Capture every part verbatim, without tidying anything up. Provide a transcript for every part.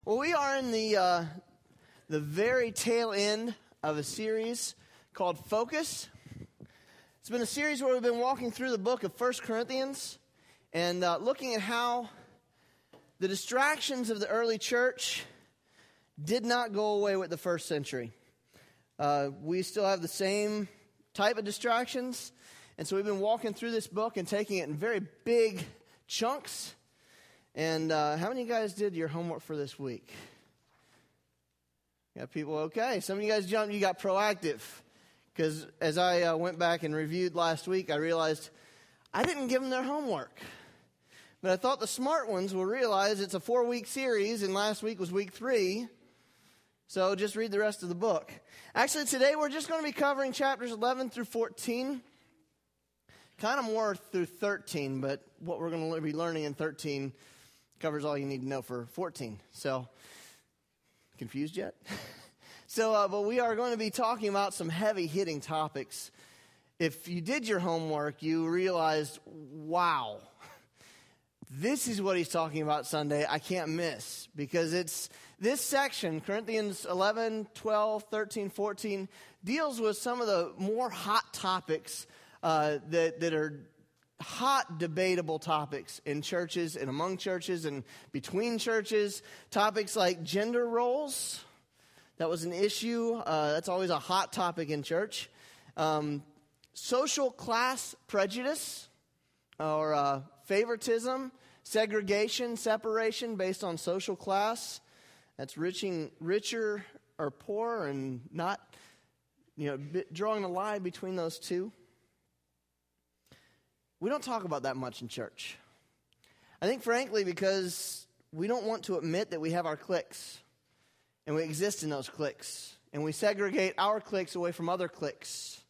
Well, we are in the uh, the very tail end of a series called Focus. It's been a series where we've been walking through the book of First Corinthians and uh, looking at how the distractions of the early church did not go away with the first century. Uh, we still have the same type of distractions, and so we've been walking through this book and taking it in very big chunks. And uh, how many of you guys did your homework for this week? You got people okay. Some of you guys jumped, you got proactive. Because as I uh, went back and reviewed last week, I realized I didn't give them their homework. But I thought the smart ones will realize it's a four-week series, and last week was week three. So just read the rest of the book. Actually, today we're just going to be covering chapters eleven through fourteen. Kind of more through thirteen, but what we're going to be learning in thirteen covers all you need to know for fourteen. So, confused yet? so, uh, but we are going to be talking about some heavy-hitting topics. If you did your homework, you realized, wow, this is what he's talking about Sunday. I can't miss, because it's this section, Corinthians eleven, twelve, thirteen, fourteen, deals with some of the more hot topics uh, that, that are hot debatable topics in churches and among churches and between churches. Topics like gender roles. That was an issue. Uh, that's always a hot topic in church. Um, social class prejudice or uh, favoritism, segregation, separation based on social class. That's riching, richer or poor and not, you know, drawing a line between those two. We don't talk about that much in church. I think, frankly, because we don't want to admit that we have our cliques, and we exist in those cliques, and we segregate our cliques away from other cliques.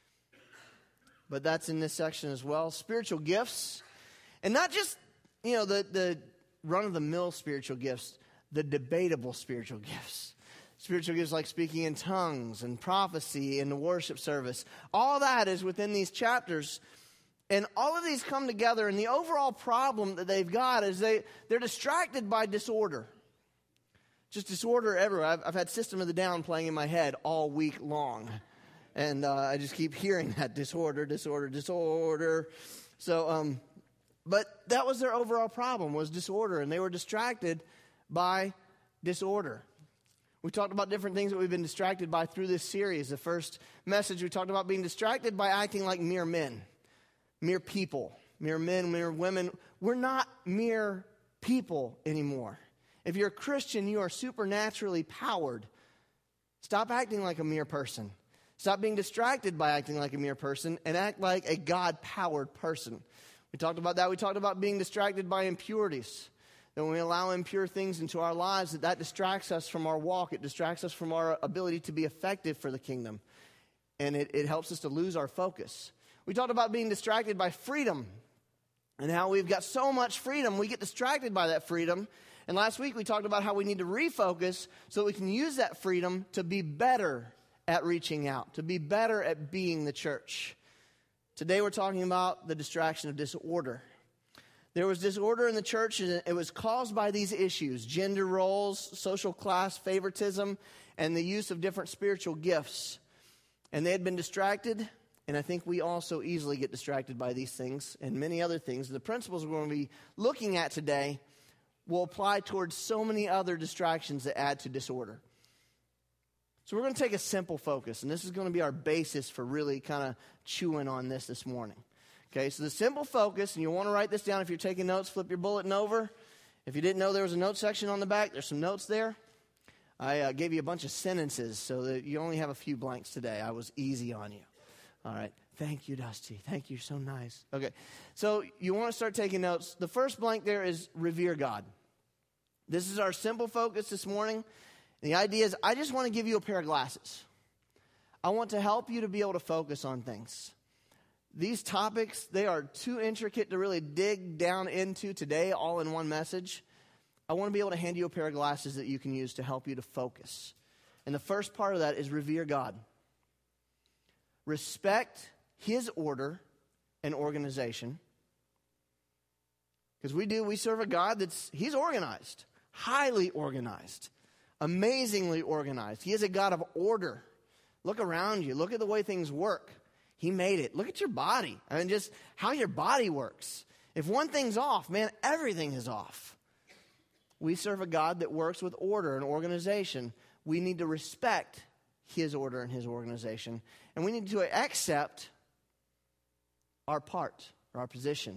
But that's in this section as well. Spiritual gifts, and not just, you know, the, the run-of-the-mill spiritual gifts, the debatable spiritual gifts. Spiritual gifts like speaking in tongues and prophecy and the worship service. All that is within these chapters. And all of these come together, and the overall problem that they've got is they, they're distracted by disorder. Just disorder everywhere. I've, I've had System of the Down playing in my head all week long. And uh, I just keep hearing that disorder, disorder, disorder. So, um, but that was their overall problem, was disorder. And they were distracted by disorder. We talked about different things that we've been distracted by through this series. The first message, we talked about being distracted by acting like mere men. Mere people, mere men, mere women. We're not mere people anymore. If you're a Christian, you are supernaturally powered. Stop acting like a mere person. Stop being distracted by acting like a mere person and act like a God-powered person. We talked about that. We talked about being distracted by impurities. That when we allow impure things into our lives, that that distracts us from our walk. It distracts us from our ability to be effective for the kingdom. And it, it helps us to lose our focus. We talked about being distracted by freedom and how we've got so much freedom, we get distracted by that freedom. And last week we talked about how we need to refocus so that we can use that freedom to be better at reaching out, to be better at being the church. Today we're talking about the distraction of disorder. There was disorder in the church, and it was caused by these issues: gender roles, social class favoritism, and the use of different spiritual gifts. And they had been distracted. And I think we also easily get distracted by these things and many other things. The principles we're going to be looking at today will apply towards so many other distractions that add to disorder. So we're going to take a simple focus, and this is going to be our basis for really kind of chewing on this this morning. Okay, so the simple focus, and you want to write this down if you're taking notes, flip your bulletin over. If you didn't know there was a note section on the back, there's some notes there. I uh, gave you a bunch of sentences so that you only have a few blanks today. I was easy on you. All right. Thank you, Dusty. Thank you. So nice. Okay. So you want to start taking notes. The first blank there is revere God. This is our simple focus this morning. And the idea is I just want to give you a pair of glasses. I want to help you to be able to focus on things. These topics, they are too intricate to really dig down into today all in one message. I want to be able to hand you a pair of glasses that you can use to help you to focus. And the first part of that is revere God. Respect His order and organization. Because we do, we serve a God that's, He's organized. highly organized, amazingly organized. He is a God of order. Look around you. Look at the way things work. He made it. Look at your body. I mean, just how your body works. If one thing's off, man, everything is off. We serve a God that works with order and organization. We need to respect his order and his organization. And we need to accept our part, or our position.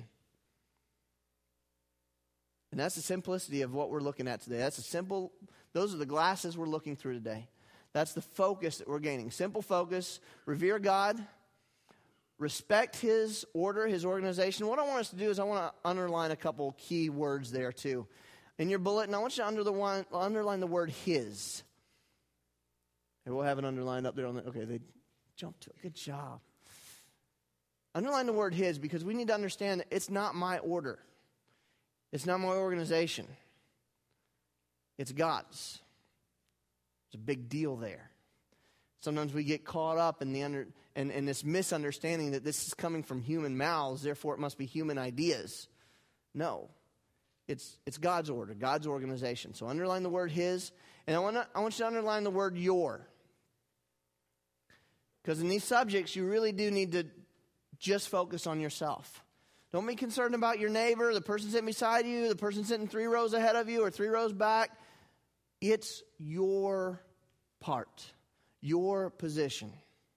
And that's the simplicity of what we're looking at today. That's a simple, those are the glasses we're looking through today. That's the focus that we're gaining. Simple focus, revere God, respect his order, his organization. What I want us to do is I want to underline a couple key words there too. In your bulletin, I want you to under the one, underline the word his. And we'll have it underlined up there on the, okay, they jumped to it. Good job. Underline the word his because we need to understand that it's not my order. It's not my organization. It's God's. It's a big deal there. Sometimes we get caught up in the under in, in this misunderstanding that this is coming from human mouths, therefore it must be human ideas. No. It's it's God's order, God's organization. So underline the word his. And I want to, I want you to underline the word your. Because in these subjects, you really do need to just focus on yourself. Don't be concerned about your neighbor, the person sitting beside you, the person sitting three rows ahead of you or three rows back. It's your part, your position.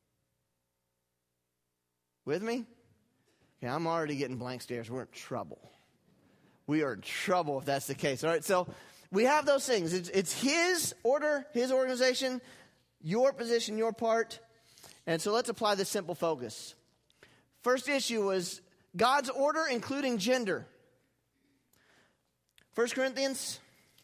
With me? Okay, I'm already getting blank stares. We're in trouble. We are in trouble if that's the case. All right, so we have those things. It's, it's his order, his organization, your position, your part. And so let's apply this simple focus. First issue was God's order, including gender. First Corinthians.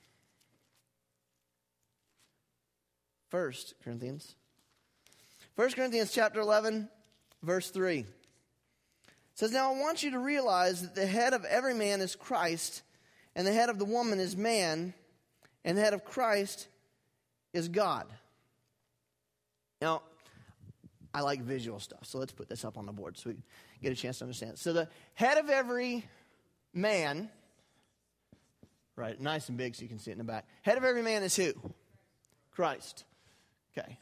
First Corinthians. First Corinthians chapter eleven, verse three. It says, now I want you to realize that the head of every man is Christ, and the head of the woman is man, and the head of Christ is God. Now, I like visual stuff, so let's put this up on the board so we get a chance to understand. So the head of every man, right, nice and big so you can see it in the back. Head of every man is who? Christ. Okay.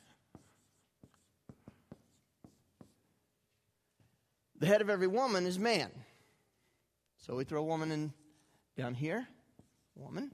The head of every woman is man. So we throw a woman in down here. Woman.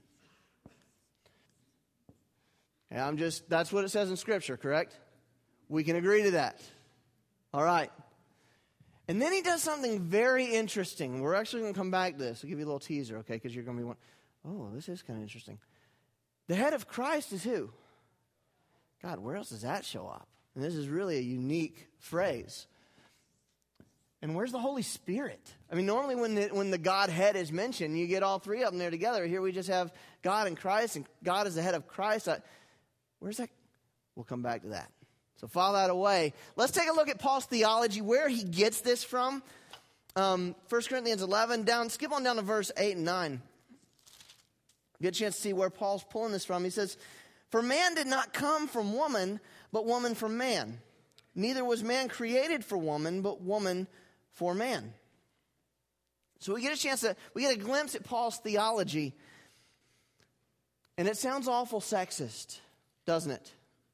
And I'm just, that's what it says in Scripture, correct? We can agree to that. All right. And then he does something very interesting. We're actually going to come back to this. I'll give you a little teaser, okay? Because you're going to be one. Oh, this is kind of interesting. The head of Christ is who? God, where else does that show up? And this is really a unique phrase. And where's the Holy Spirit? I mean, normally when the, when the Godhead is mentioned, you get all three of them there together. Here we just have God and Christ, and God is the head of Christ. I, where's that? We'll come back to that. So file that away. Let's take a look at Paul's theology, where he gets this from. Um, First Corinthians eleven, down, skip on down to verse eight and nine. Get a chance to see where Paul's pulling this from. He says, for man did not come from woman, but woman from man. Neither was man created for woman, but woman for man. So we get a chance to, we get a glimpse at Paul's theology. And it sounds awful sexist, doesn't it?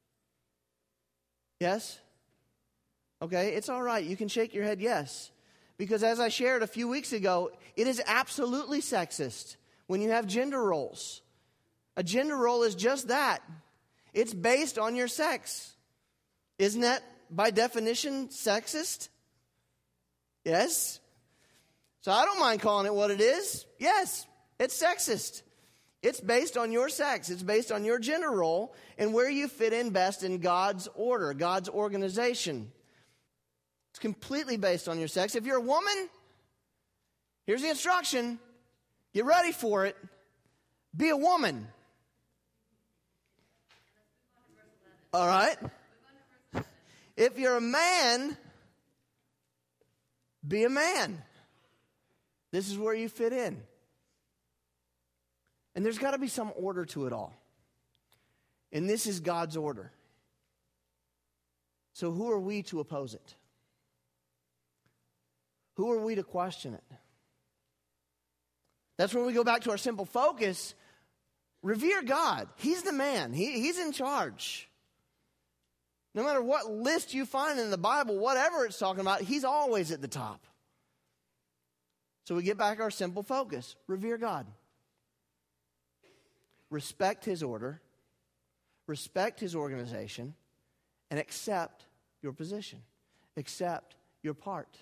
Yes? Okay, it's all right. You can shake your head yes. Because as I shared a few weeks ago, it is absolutely sexist when you have gender roles. A gender role is just that. It's based on your sex. Isn't that, by definition, sexist? Yes? So I don't mind calling it what it is. Yes, it's sexist. It's based on your sex. It's based on your gender role and where you fit in best in God's order, God's organization. It's completely based on your sex. If you're a woman, here's the instruction. Get ready for it. Be a woman. All right? If you're a man, be a man. This is where you fit in. And there's got to be some order to it all. And this is God's order. So who are we to oppose it? Who are we to question it? That's when we go back to our simple focus. Revere God. He's the man. He, he's in charge. No matter what list you find in the Bible, whatever it's talking about, he's always at the top. So we get back our simple focus. Revere God. Respect his order. Respect his organization. And accept your position. Accept your part.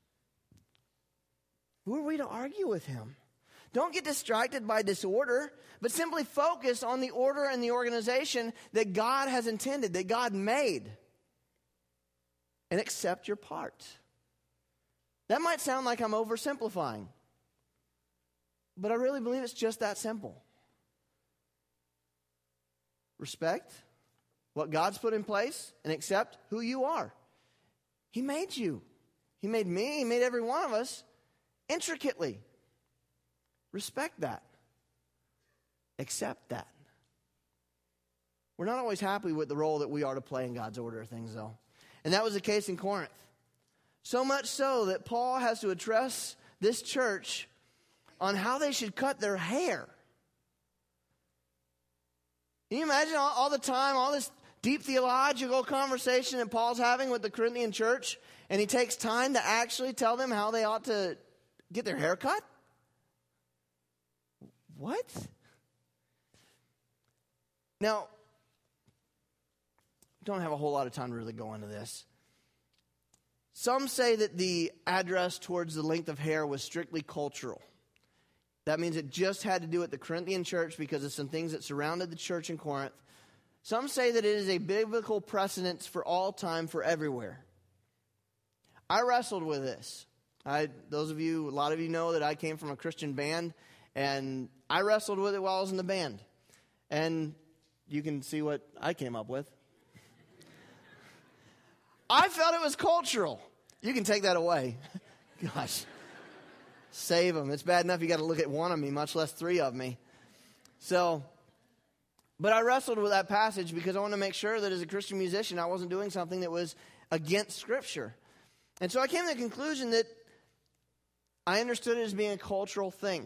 Who are we to argue with him? Don't get distracted by disorder, but simply focus on the order and the organization that God has intended, that God made. And accept your part. That might sound like I'm oversimplifying, but I really believe it's just that simple. Respect what God's put in place and accept who you are. He made you. He made me. He made every one of us intricately. Respect that. Accept that. We're not always happy with the role that we are to play in God's order of things, though. And that was the case in Corinth. So much so that Paul has to address this church on how they should cut their hair. Can you imagine all, all the time, all this deep theological conversation that Paul's having with the Corinthian church, and he takes time to actually tell them how they ought to get their hair cut? What? Now, don't have a whole lot of time to really go into this. Some say that the address towards the length of hair was strictly cultural. That means it just had to do with the Corinthian church because of some things that surrounded the church in Corinth. Some say that it is a biblical precedence for all time, for everywhere. I wrestled with this. I, those of you, a lot of you know that I came from a Christian band, and I wrestled with it while I was in the band. And you can see what I came up with. I felt it was cultural. You can take that away. Gosh. Save them. It's bad enough you got to look at one of me, much less three of me. So, but I wrestled with that passage because I wanted to make sure that as a Christian musician, I wasn't doing something that was against Scripture. And so I came to the conclusion that I understood it as being a cultural thing.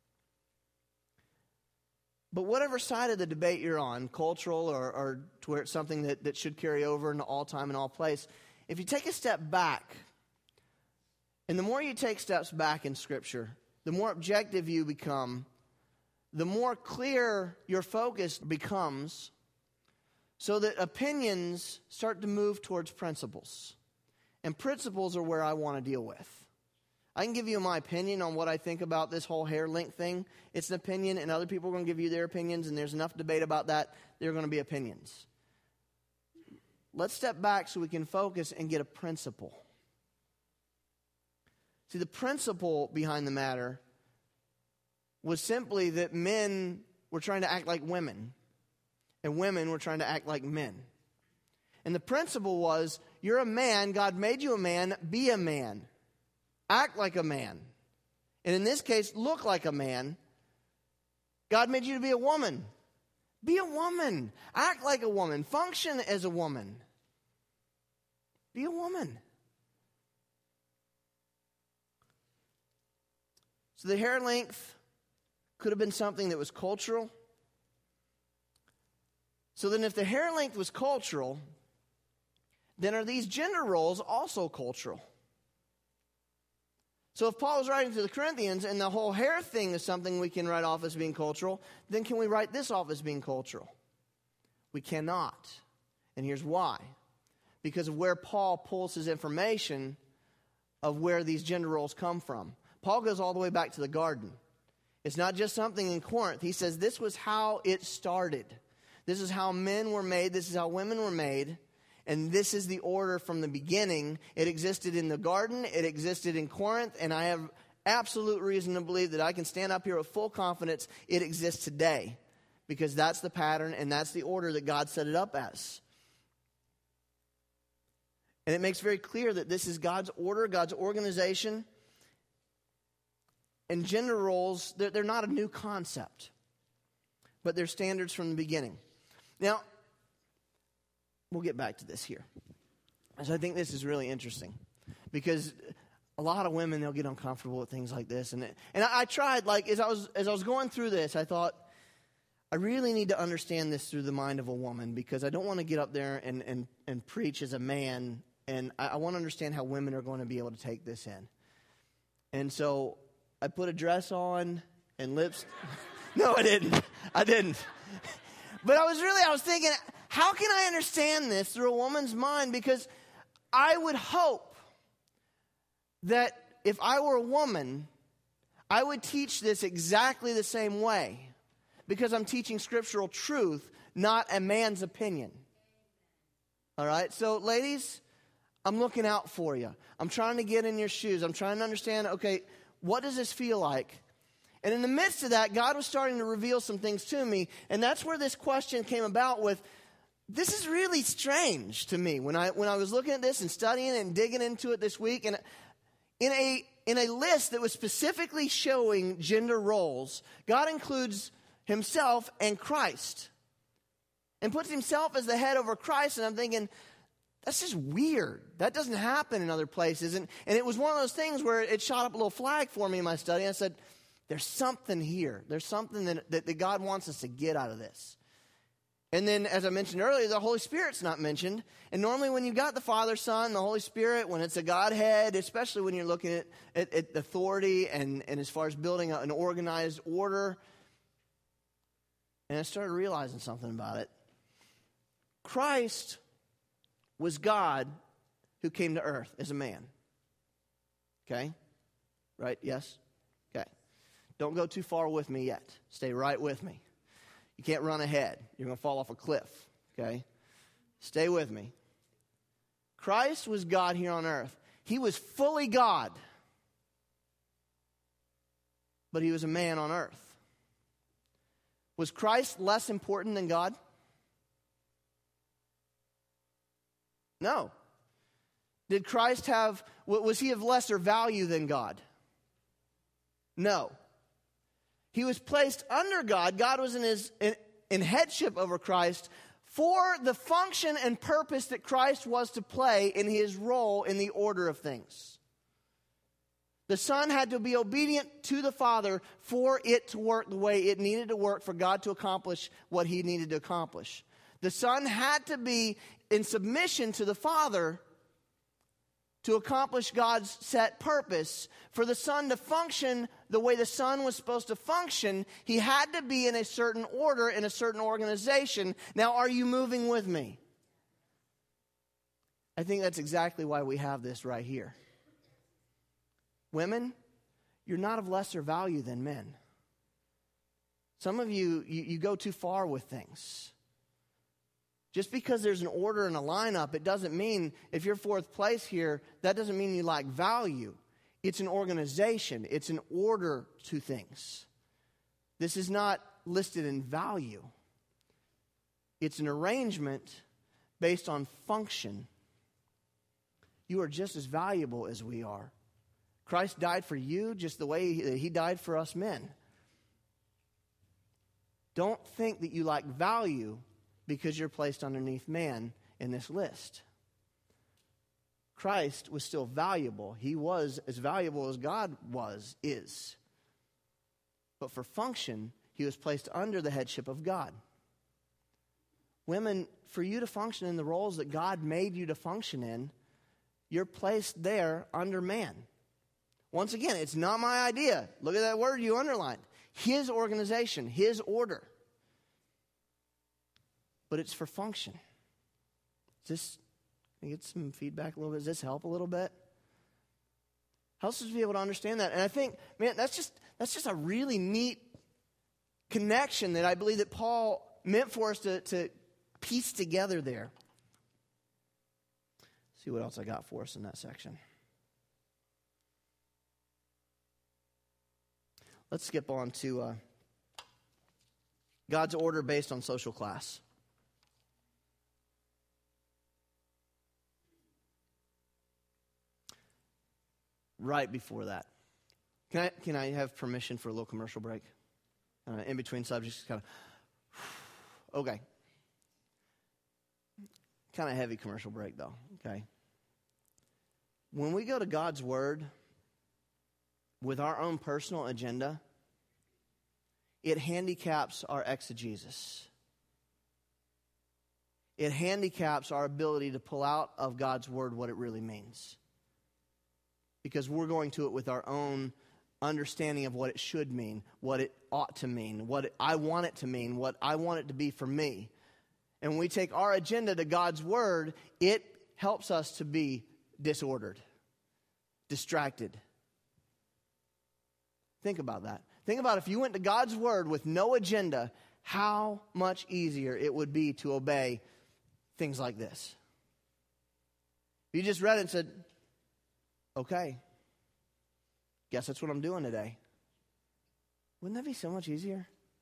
But whatever side of the debate you're on, cultural or, or to where it's something that, that should carry over into all time and all place, if you take a step back, and the more you take steps back in Scripture, the more objective you become, the more clear your focus becomes, so that opinions start to move towards principles. And principles are where I want to deal with. I can give you my opinion on what I think about this whole hair length thing. It's an opinion, and other people are going to give you their opinions, and there's enough debate about that. There are going to be opinions. Let's step back so we can focus and get a principle. See, the principle behind the matter was simply that men were trying to act like women, and women were trying to act like men. And the principle was, you're a man, God made you a man, be a man. Act like a man. And in this case, look like a man. God made you to be a woman. Be a woman. Act like a woman. Function as a woman. Be a woman. So the hair length could have been something that was cultural. So then if the hair length was cultural, then are these gender roles also cultural? So if Paul is writing to the Corinthians and the whole hair thing is something we can write off as being cultural, then can we write this off as being cultural? We cannot. And here's why. Because of where Paul pulls his information of where these gender roles come from. Paul goes all the way back to the garden. It's not just something in Corinth. He says this was how it started. This is how men were made. This is how women were made. And this is the order from the beginning. It existed in the garden. It existed in Corinth. And I have absolute reason to believe that I can stand up here with full confidence it exists today. Because that's the pattern and that's the order that God set it up as. And it makes very clear that this is God's order, God's organization. And gender roles, they're, they're not a new concept. But they're standards from the beginning. Now, we'll get back to this here. So I think this is really interesting. Because a lot of women, they'll get uncomfortable with things like this. And it, and I, I tried, like, as I was as I was going through this, I thought, I really need to understand this through the mind of a woman, because I don't want to get up there and, and, and preach as a man, and I, I want to understand how women are going to be able to take this in. And so I put a dress on and lips. No, I didn't. I didn't. But I was really, I was thinking, how can I understand this through a woman's mind? Because I would hope that if I were a woman, I would teach this exactly the same way. Because I'm teaching scriptural truth, not a man's opinion. All right? So, ladies, I'm looking out for you. I'm trying to get in your shoes. I'm trying to understand, okay, what does this feel like? And in the midst of that, God was starting to reveal some things to me. And that's where this question came about with, this is really strange to me. When I when I was looking at this and studying it and digging into it this week, and in a, in a list that was specifically showing gender roles, God includes himself and Christ, and puts himself as the head over Christ. And I'm thinking, that's just weird. That doesn't happen in other places. And, and it was one of those things where it shot up a little flag for me in my study. I said, there's something here. There's something that, that, that God wants us to get out of this. And then, as I mentioned earlier, the Holy Spirit's not mentioned. And normally when you've got the Father, Son, the Holy Spirit, when it's a Godhead, especially when you're looking at, at, at authority and, and as far as building an organized order, and I started realizing something about it. Christ was God who came to earth as a man. Okay? Right? Yes? Okay. Don't go too far with me yet. Stay right with me. You can't run ahead. You're going to fall off a cliff. Okay? Stay with me. Christ was God here on earth. He was fully God. But he was a man on earth. Was Christ less important than God? No. Did Christ have, was he of lesser value than God? No. He was placed under God. God was in his in, in headship over Christ for the function and purpose that Christ was to play in his role in the order of things. The Son had to be obedient to the Father for it to work the way it needed to work, for God to accomplish what he needed to accomplish. The Son had to be in submission to the Father to accomplish God's set purpose. For the Son to function the way the Son was supposed to function, he had to be in a certain order, in a certain organization. Now, are you moving with me? I think that's exactly why we have this right here. Women, you're not of lesser value than men. Some of you, you, you go too far with things. Just because there's an order and a lineup, it doesn't mean, if you're fourth place here, that doesn't mean you lack value. It's an organization. It's an order to things. This is not listed in value. It's an arrangement based on function. You are just as valuable as we are. Christ died for you just the way he died for us men. Don't think that you lack value because you're placed underneath man in this list. Christ was still valuable. He was as valuable as God was, is. But for function, he was placed under the headship of God. Women, for you to function in the roles that God made you to function in, you're placed there under man. Once again, it's not my idea. Look at that word you underlined. His organization, his order. But it's for function. Is this, can I get some feedback a little bit? Does this help a little bit? Helps us to be able to understand that. And I think, man, that's just that's just a really neat connection that I believe that Paul meant for us to, to piece together there. Let's see what else I got for us in that section. Let's skip on to uh, God's order based on social class. Right before that, can I can I have permission for a little commercial break? Uh, in between subjects, kind of. Okay. Kind of heavy commercial break though. Okay. When we go to God's Word with our own personal agenda, it handicaps our exegesis. It handicaps our ability to pull out of God's word what it really means. Because we're going to it with our own understanding of what it should mean, what it ought to mean, what it, I want it to mean, what I want it to be for me. And when we take our agenda to God's word, it helps us to be disordered, distracted. Think about that. Think about if you went to God's word with no agenda, how much easier it would be to obey things like this. If you just read it and said, okay, guess that's what I'm doing today. Wouldn't that be so much easier?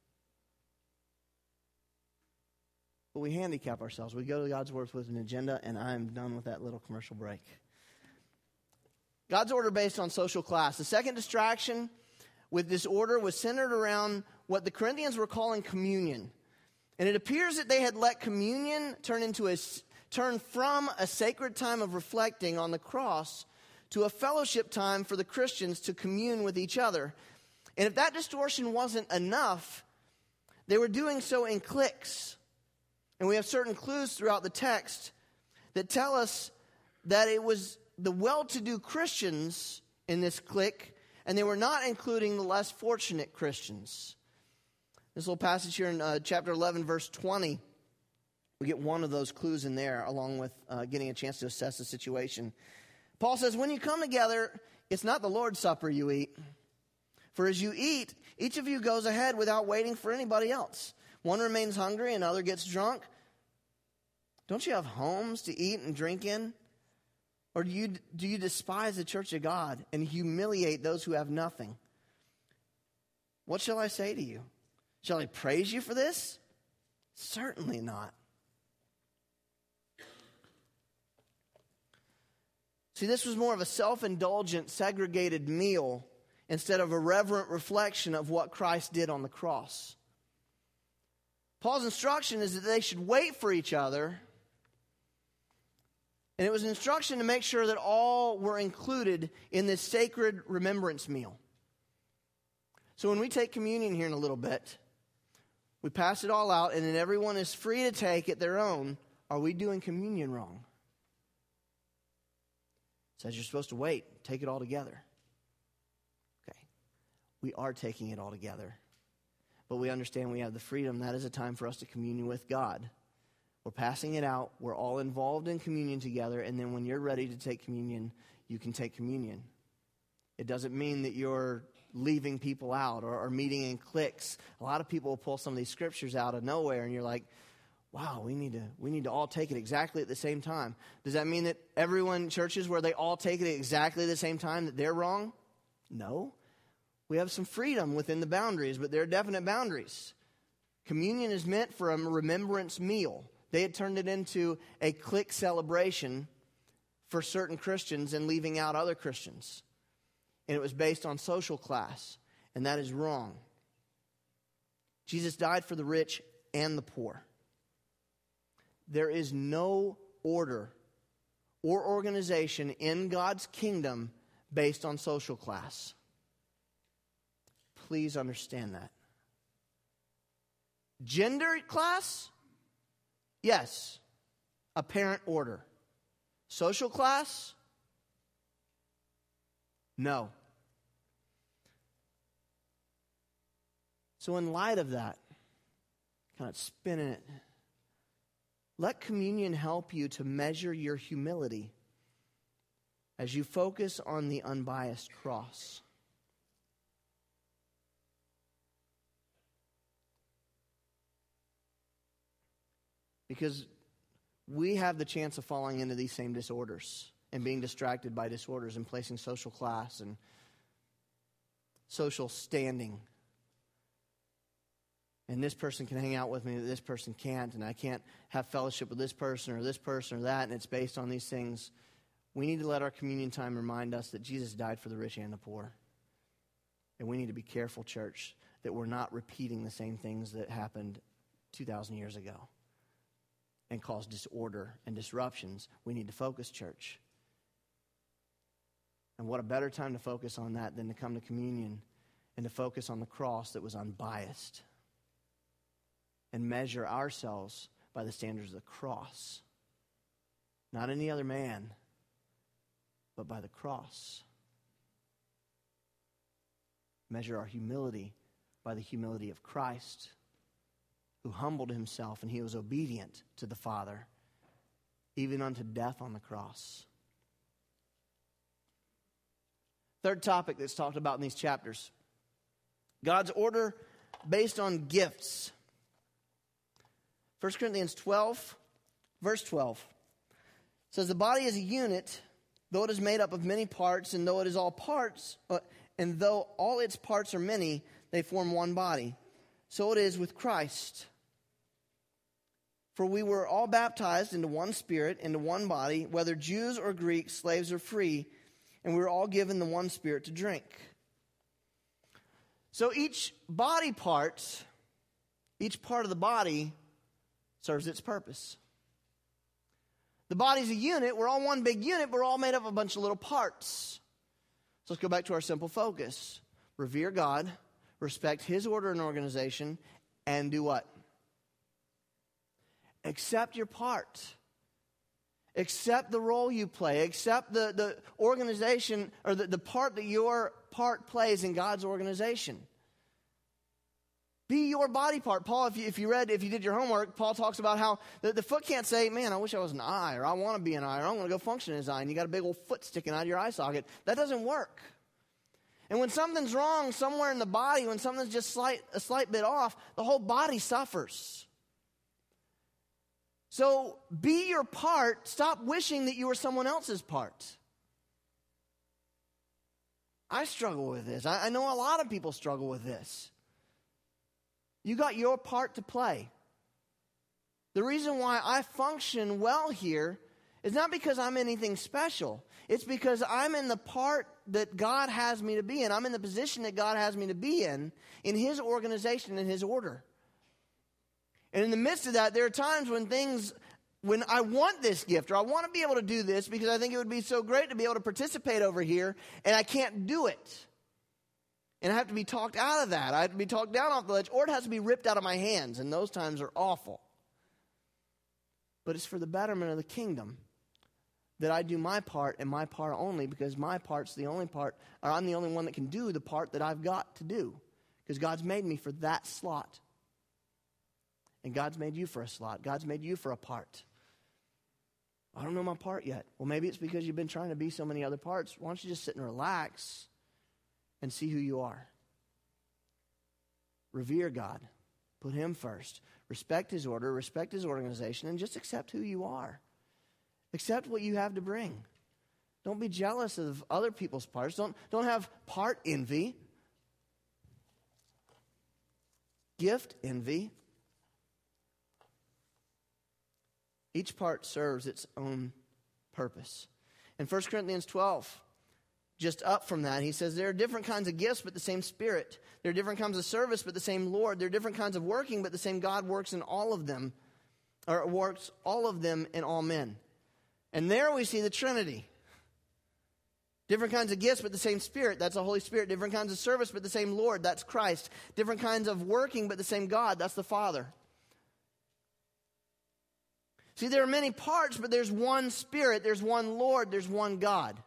But we handicap ourselves. We go to God's word with an agenda, and I'm done with that little commercial break. God's order based on social class. The second distraction with this order was centered around what the Corinthians were calling communion. And it appears that they had let communion turn into a turn from a sacred time of reflecting on the cross to a fellowship time for the Christians to commune with each other. And if that distortion wasn't enough, they were doing so in cliques. And we have certain clues throughout the text that tell us that it was the well-to-do Christians in this clique, and they were not including the less fortunate Christians. This little passage here in uh, chapter eleven, verse twenty, we get one of those clues in there, along with uh, getting a chance to assess the situation. Paul says, when you come together, it's not the Lord's Supper you eat. For as you eat, each of you goes ahead without waiting for anybody else. One remains hungry, another gets drunk. Don't you have homes to eat and drink in? Or do you, do you despise the church of God and humiliate those who have nothing? What shall I say to you? Shall I praise you for this? Certainly not. See, this was more of a self-indulgent, segregated meal instead of a reverent reflection of what Christ did on the cross. Paul's instruction is that they should wait for each other. And it was an instruction to make sure that all were included in this sacred remembrance meal. So when we take communion here in a little bit, we pass it all out, and then everyone is free to take it their own. Are we doing communion wrong? It says you're supposed to wait, take it all together. Okay, we are taking it all together. But we understand we have the freedom. That is a time for us to commune with God. We're passing it out. We're all involved in communion together. And then when you're ready to take communion, you can take communion. It doesn't mean that you're leaving people out or, or meeting in cliques. A lot of people will pull some of these scriptures out of nowhere, and you're like, wow, we need to we need to all take it exactly at the same time. Does that mean that everyone, churches where they all take it at exactly the same time, that they're wrong? No. We have some freedom within the boundaries, but there are definite boundaries. Communion is meant for a remembrance meal. They had turned it into a clique celebration for certain Christians and leaving out other Christians. And it was based on social class, and that is wrong. Jesus died for the rich and the poor. There is no order or organization in God's kingdom based on social class. Please understand that. Gender class? Yes. Apparent order. Social class? No. So in light of that, kind of spinning it, let communion help you to measure your humility as you focus on the unbiased cross. Because we have the chance of falling into these same disorders and being distracted by disorders and placing social class and social standing. And this person can hang out with me, but this person can't, and I can't have fellowship with this person or this person or that, and it's based on these things. We need to let our communion time remind us that Jesus died for the rich and the poor. And we need to be careful, church, that we're not repeating the same things that happened two thousand years ago and caused disorder and disruptions. We need to focus, church. And what a better time to focus on that than to come to communion and to focus on the cross that was unbiased and measure ourselves by the standards of the cross. Not any other man, but by the cross. Measure our humility by the humility of Christ, who humbled himself and he was obedient to the Father, even unto death on the cross. Third topic that's talked about in these chapters: God's order based on gifts. First Corinthians twelve, verse twelve says, the body is a unit, though it is made up of many parts, and though it is all parts, uh, and though all its parts are many, they form one body. So it is with Christ. For we were all baptized into one Spirit, into one body, whether Jews or Greeks, slaves or free, and we were all given the one Spirit to drink. So each body part, each part of the body serves its purpose. The body's a unit. We're all one big unit, but we're all made up of a bunch of little parts. So let's go back to our simple focus. Revere God, respect his order and organization, and do what? Accept your part. Accept the role you play. Accept the, the organization or the, the part that your part plays in God's organization. Be your body part. Paul, if you, if you read, if you did your homework, Paul talks about how the, the foot can't say, man, I wish I was an eye, or I want to be an eye, or I'm going to go function as an eye, and you got a big old foot sticking out of your eye socket. That doesn't work. And when something's wrong somewhere in the body, when something's just slight, a slight bit off, the whole body suffers. So be your part. Stop wishing that you were someone else's part. I struggle with this. I, I know a lot of people struggle with this. You got your part to play. The reason why I function well here is not because I'm anything special. It's because I'm in the part that God has me to be in. I'm in the position that God has me to be in, in his organization and his order. And in the midst of that, there are times when things, when I want this gift, or I want to be able to do this because I think it would be so great to be able to participate over here, and I can't do it. And I have to be talked out of that. I have to be talked down off the ledge, or it has to be ripped out of my hands, and those times are awful. But it's for the betterment of the kingdom that I do my part and my part only, because my part's the only part, or I'm the only one that can do the part that I've got to do, because God's made me for that slot. And God's made you for a slot. God's made you for a part. I don't know my part yet. Well, maybe it's because you've been trying to be so many other parts. Why don't you just sit and relax and see who you are? Revere God. Put him first. Respect his order. Respect his organization. And just accept who you are. Accept what you have to bring. Don't be jealous of other people's parts. Don't, don't have part envy. Gift envy. Each part serves its own purpose. In First Corinthians twelve, just up from that, he says, there are different kinds of gifts, but the same Spirit. There are different kinds of service, but the same Lord. There are different kinds of working, but the same God works in all of them, or works all of them in all men. And there we see the Trinity. Different kinds of gifts, but the same Spirit. That's the Holy Spirit. Different kinds of service, but the same Lord. That's Christ. Different kinds of working, but the same God. That's the Father. See, there are many parts, but there's one Spirit, there's one Lord, there's one God.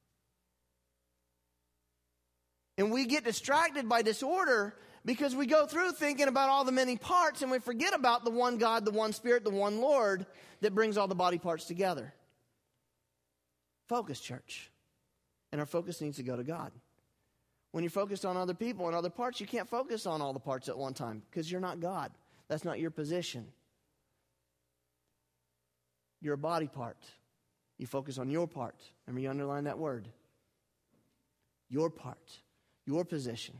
And we get distracted by disorder because we go through thinking about all the many parts and we forget about the one God, the one Spirit, the one Lord that brings all the body parts together. Focus, church. And our focus needs to go to God. When you're focused on other people and other parts, you can't focus on all the parts at one time because you're not God. That's not your position. You're a body part. You focus on your part. Remember, you underline that word. Your part. Your position.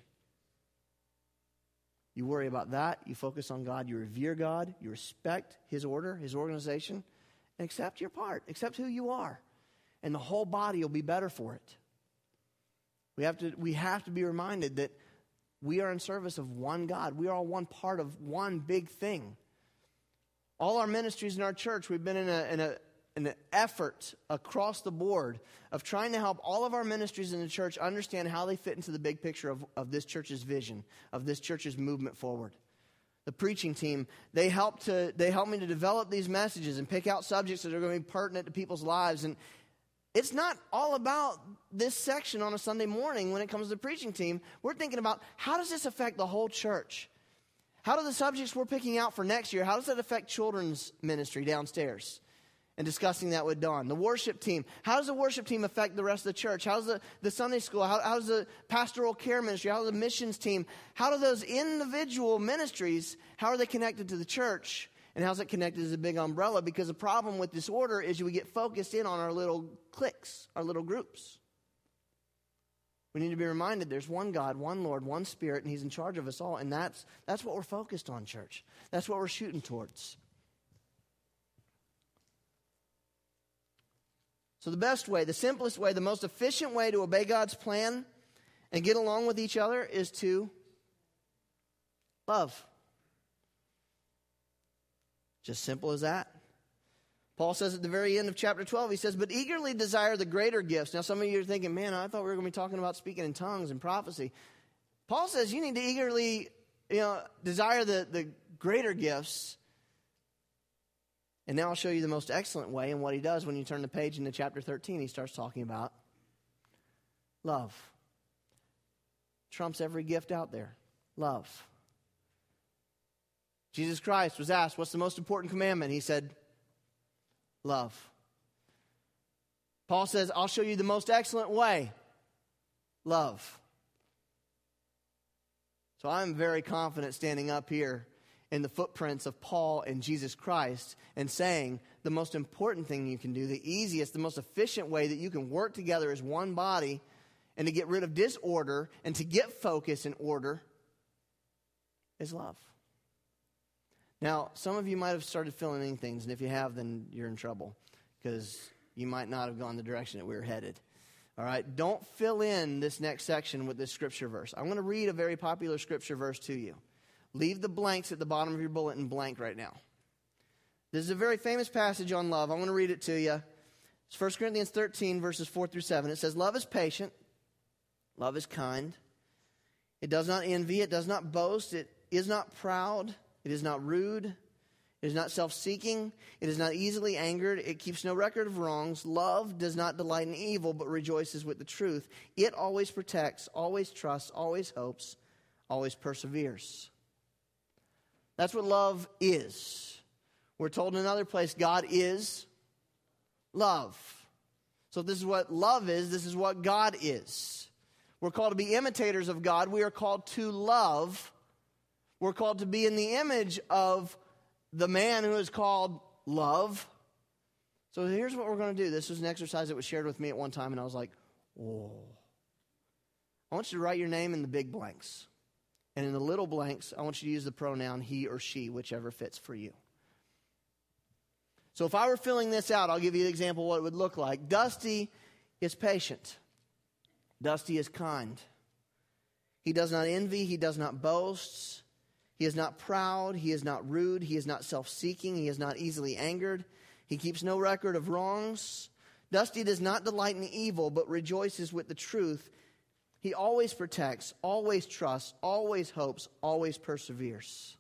You worry about that. You focus on God. You revere God. You respect his order, his organization. And accept your part. Accept who you are. And the whole body will be better for it. We have to, we have to be reminded that we are in service of one God. We are all one part of one big thing. All our ministries in our church, we've been in a, in a an effort across the board of trying to help all of our ministries in the church understand how they fit into the big picture of, of this church's vision, of this church's movement forward. The preaching team, they help to they help me to develop these messages and pick out subjects that are going to be pertinent to people's lives. And it's not all about this section on a Sunday morning when it comes to the preaching team. We're thinking about, how does this affect the whole church? How do the subjects we're picking out for next year, how does that affect children's ministry downstairs? And discussing that with Dawn. The worship team, how does the worship team affect the rest of the church? How does the, the Sunday school, how, how does the pastoral care ministry, how does the missions team, how do those individual ministries, how are they connected to the church? And how's it connected as a big umbrella? Because the problem with disorder is we get focused in on our little cliques, our little groups. We need to be reminded there's one God, one Lord, one Spirit, and He's in charge of us all. And that's, that's what we're focused on, church. That's what we're shooting towards. So the best way, the simplest way, the most efficient way to obey God's plan and get along with each other is to love. Just simple as that. Paul says at the very end of chapter twelve, he says, but eagerly desire the greater gifts. Now some of you are thinking, man, I thought we were going to be talking about speaking in tongues and prophecy. Paul says you need to eagerly, you know, desire the, the greater gifts. And now I'll show you the most excellent way. And what he does when you turn the page into chapter thirteen, he starts talking about love. Trumps every gift out there. Love. Jesus Christ was asked, what's the most important commandment? He said, love. Paul says, I'll show you the most excellent way. Love. So I'm very confident standing up here in the footprints of Paul and Jesus Christ and saying the most important thing you can do, the easiest, the most efficient way that you can work together as one body and to get rid of disorder and to get focus and order is love. Now, some of you might have started filling in things, and if you have, then you're in trouble because you might not have gone the direction that we were headed. All right, don't fill in this next section with this scripture verse. I'm going to read a very popular scripture verse to you. Leave the blanks at the bottom of your bulletin blank right now. This is a very famous passage on love. I'm going to read it to you. It's First Corinthians thirteen, verses four through seven. It says, love is patient. Love is kind. It does not envy. It does not boast. It is not proud. It is not rude. It is not self-seeking. It is not easily angered. It keeps no record of wrongs. Love does not delight in evil, but rejoices with the truth. It always protects, always trusts, always hopes, always perseveres. That's what love is. We're told in another place, God is love. So if this is what love is, this is what God is. We're called to be imitators of God. We are called to love. We're called to be in the image of the man who is called love. So here's what we're going to do. This was an exercise that was shared with me at one time, and I was like, whoa. I want you to write your name in the big blanks. And in the little blanks, I want you to use the pronoun he or she, whichever fits for you. So if I were filling this out, I'll give you an example of what it would look like. Dusty is patient. Dusty is kind. He does not envy. He does not boast. He is not proud. He is not rude. He is not self-seeking. He is not easily angered. He keeps no record of wrongs. Dusty does not delight in evil, but rejoices with the truth. He always protects, always trusts, always hopes, always perseveres.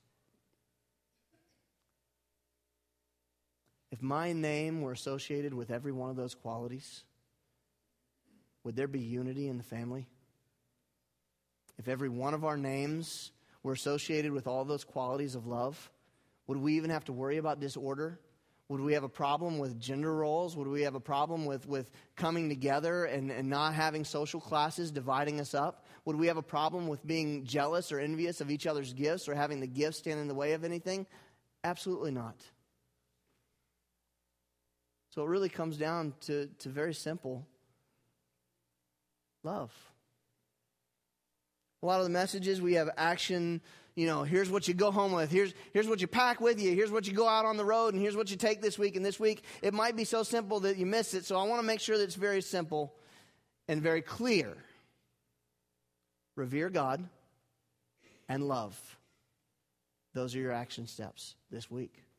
If my name were associated with every one of those qualities, would there be unity in the family? If every one of our names were associated with all those qualities of love, would we even have to worry about disorder? Would we have a problem with gender roles? Would we have a problem with, with coming together and, and not having social classes dividing us up? Would we have a problem with being jealous or envious of each other's gifts or having the gifts stand in the way of anything? Absolutely not. So it really comes down to, to very simple love. A lot of the messages, we have action, you know, here's what you go home with, here's, here's what you pack with you, here's what you go out on the road, and here's what you take this week and this week. It might be so simple that you miss it, so I want to make sure that it's very simple and very clear. Revere God and love. Those are your action steps this week.